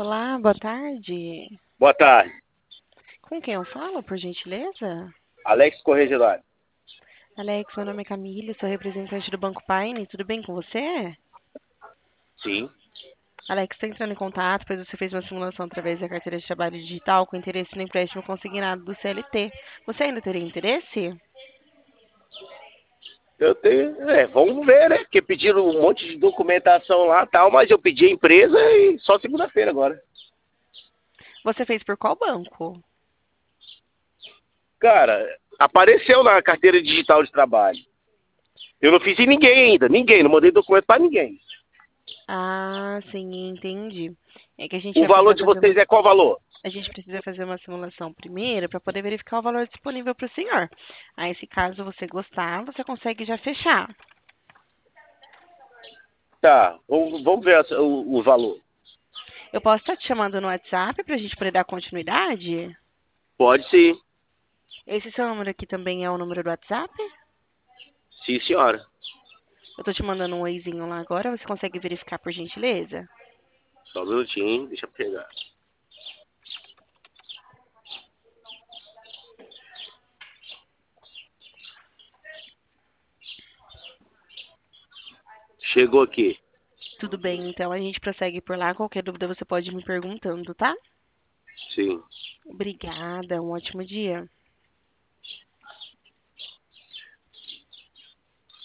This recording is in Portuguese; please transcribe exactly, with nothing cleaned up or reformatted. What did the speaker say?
Olá, boa tarde. Boa tarde. Com quem eu falo, por gentileza? Alex Corregedor. Alex, meu nome é Camille, sou representante do Banco Paine. Tudo bem com você? Sim. Alex, estou entrando em contato, pois você fez uma simulação através da carteira de trabalho digital com interesse no empréstimo consignado do C L T. Você ainda teria interesse? Eu tenho. É, vamos ver, né? Porque pediram um monte de documentação lá e tal, mas eu pedi a empresa e só segunda-feira agora. Você fez por qual banco? Cara, apareceu na carteira digital de trabalho. Eu não fiz em ninguém ainda, ninguém, não mandei documento pra ninguém. Ah, sim, entendi. É que a gente O vai valor precisar de fazer uma vocês é qual valor? A gente precisa fazer uma simulação primeiro para poder verificar o valor disponível para o senhor. Aí, se caso você gostar, você consegue já fechar. Tá, vamos, vamos ver essa- o, o valor. Eu posso estar te chamando no WhatsApp para a gente poder dar continuidade? Pode sim. Esse seu número aqui também é o número do WhatsApp? Sim, senhora. Eu tô te mandando um oizinho lá agora, você consegue verificar por gentileza? Só um minutinho, deixa eu pegar. Chegou aqui. Tudo bem, então a gente prossegue por lá. Qualquer dúvida você pode ir me perguntando, tá? Sim. Obrigada, um ótimo dia.